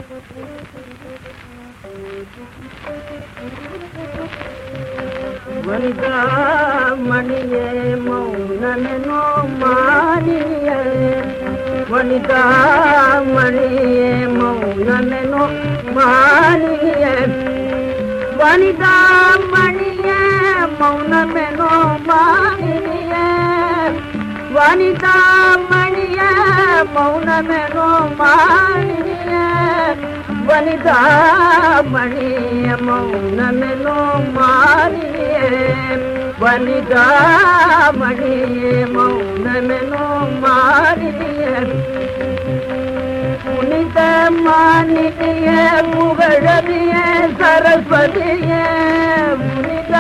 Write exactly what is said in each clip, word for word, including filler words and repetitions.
வனிதா மணியே மௌனமெனோ மாறியே வனிதா மணியே மௌனமெனோ மாறியே வனிதா மணியே மௌனமெனோ மாறியே வனிதா மணியே மௌனமெனோ மாறியே வனிதா மணியே மௌனமெனோ மாறியே வனிதா மணியே மௌனமெனோ மாறியே புனித மானினியே புகழறியே சரஸ்வதியே புனித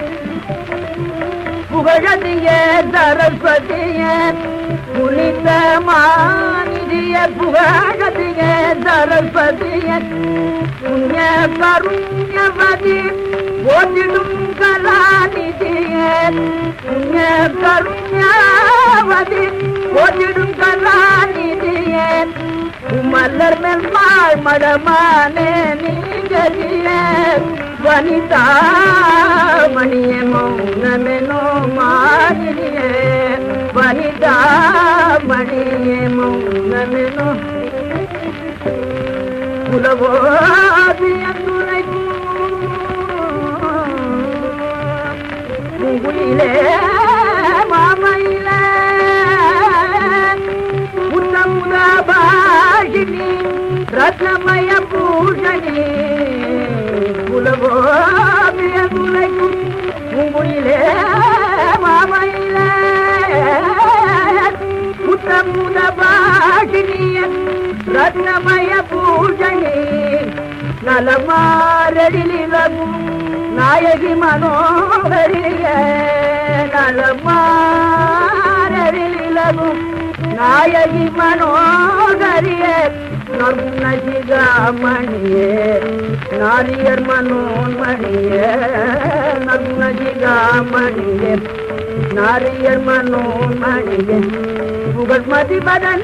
புகழறியே சரஸ்வதியே புனித மானினியே புகழறியே சரஸ்வதியே புண்ணிய கருண்யவதி ஓதிடும் கலாநிதியே புண்ணிய கருண்யவதி ஓதிடும் கலாநிதியே மலர் மேல் மாள் மடமானே நீங்கரியே வனிதா மணியே மௌனமெனோ மாறியே வனிதா மணியே மௌனமெனோ புலவோதியந்துரை பூங்குயிலே மாமையிலே உத்தமுத பாஷினி ரத்னமய பூஷணி புலவோதியந்துரை பூங்குயிலே மாமையிலே உத்தமுத பாஷினிய ரத்னமய பூஜணி நலமாரடிலிலகும் நாயகி மனோகரிய நலமாரடிலிலகும் நாயகி மனோகரிய நகுணஜிகாமணியே நாரியர் மனோன்மணியே நகுணஜிகாமணியே நாரியர் மனோன்மணியே புகழ்மதி பதன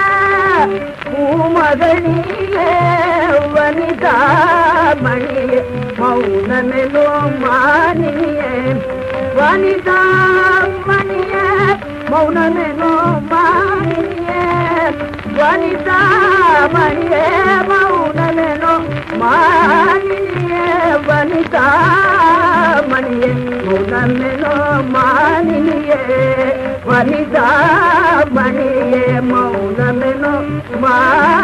பூமகனியே வனிதா மணியே மௌனமெனோ மானியே வனிதா மணியே மௌனமெனோ மானியே வனிதா மணியே மௌனமெனோ மானியே வனிதா மணியே மௌனமெனோ மானியே வனிதா மணியே மௌனமெனோ மா